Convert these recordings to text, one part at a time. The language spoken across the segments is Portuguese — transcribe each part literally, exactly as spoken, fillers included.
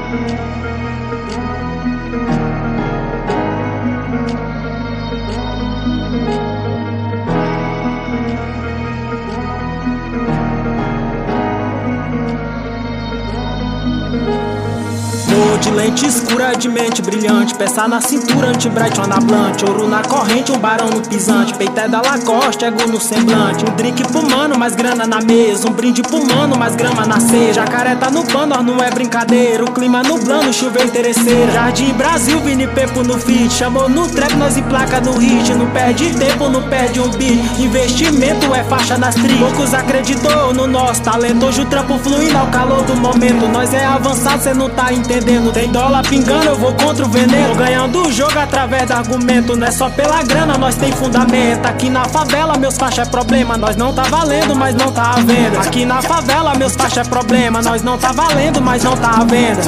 De lente escura, de mente brilhante, peça na cintura, anti-bright, uma na blunt, ouro na corrente, um barão no pisante, peito é da Lacoste, ego no semblante. Um drink pro mano, mais grana na mesa, um brinde pro mano, mais grama na ceia. Jacaré tá no pano, nós não é brincadeira, o clima nublando, chuva interesseira. Jardim Brasil, Vini Pepo no feat, chamou no trap, nós em placa no hit. Não perde tempo, não perde um beat, investimento é faixa nas tri. Poucos acreditou no nosso talento, hoje o trampo fluindo ao calor do momento. Nós é avançado, cê não tá entendendo. Tem dólar pingando, eu vou contra o veneno. Tô ganhando o jogo através do argumento. Não é só pela grana, nós tem fundamento. Aqui na favela, meus faixa é problema. Nós não tá valendo, mas não tá à venda. Aqui na favela, meus faixa é problema. Nós não tá valendo, mas não tá à venda.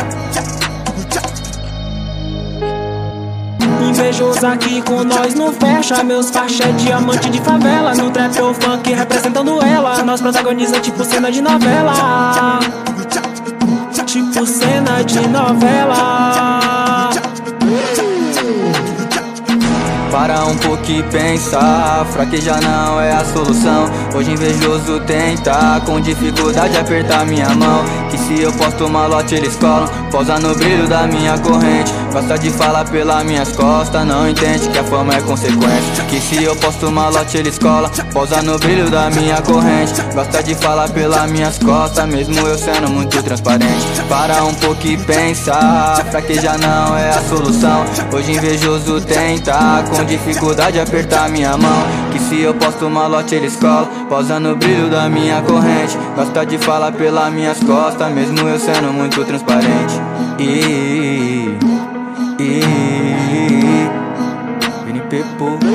Invejoso aqui com nós não fecha. Meus faixa é diamante de favela. No trap ou funk representando ela. Nós protagoniza tipo cena de novela. Tipo cena de novela. Para um pouco e pensar, fraquejar não é a solução. Hoje invejoso tenta, com dificuldade apertar minha mão. Que se eu posto malote eles colam, pausa no brilho da minha corrente. Gosta de falar pelas minhas costas, não entende que a fama é consequência. Que se eu posto malote eles colam, pausa no brilho da minha corrente. Gosta de falar pelas minhas costas, mesmo eu sendo muito transparente. Para um pouco e pensar, fraquejar não é a solução. Hoje invejoso tenta, com dificuldade apertar minha mão. Que se eu posto malote eles colam, pausa no brilho da minha corrente. Gosta de falar pelas minhas costas, mesmo eu sendo muito transparente. E, e, e, Vini Pepo.